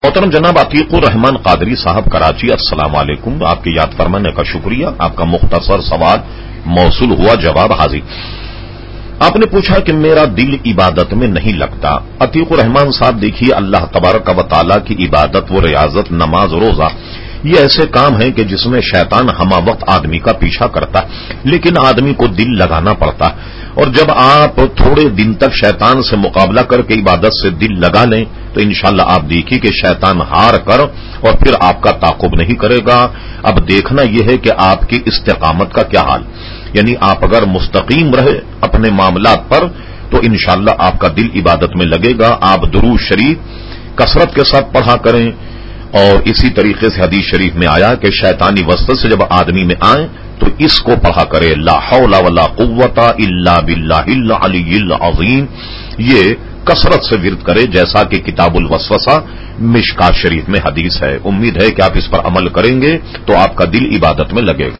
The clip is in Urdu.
محترم جناب عتیق الرحمان قادری صاحب کراچی، السلام علیکم۔ آپ کی یاد فرمانے کا شکریہ۔ آپ کا مختصر سوال موصول ہوا، جواب حاضر۔ آپ نے پوچھا کہ میرا دل عبادت میں نہیں لگتا۔ عتیق الرحمان صاحب دیکھیے، اللہ تبارک و تعالی کی عبادت و ریاضت، نماز، روزہ، یہ ایسے کام ہیں کہ جس میں شیطان ہمہ وقت آدمی کا پیچھا کرتا ہے، لیکن آدمی کو دل لگانا پڑتا ہے۔ اور جب آپ تھوڑے دن تک شیطان سے مقابلہ کر کے عبادت سے دل لگا لیں تو انشاءاللہ آپ دیکھیے کہ شیطان ہار کر اور پھر آپ کا تعاقب نہیں کرے گا۔ اب دیکھنا یہ ہے کہ آپ کی استقامت کا کیا حال، یعنی آپ اگر مستقیم رہے اپنے معاملات پر تو انشاءاللہ آپ کا دل عبادت میں لگے گا۔ آپ درود شریف کثرت کے ساتھ پڑھا کریں، اور اسی طریقے سے حدیث شریف میں آیا کہ شیطانی وسوسے جب آدمی میں آئیں تو اس کو پڑھا کرے، لا حول ولا قوت الا باللہ العلی العظیم۔ یہ کثرت سے ورد کرے جیسا کہ کتاب الوسوسہ مشکات شریف میں حدیث ہے۔ امید ہے کہ آپ اس پر عمل کریں گے تو آپ کا دل عبادت میں لگے گا۔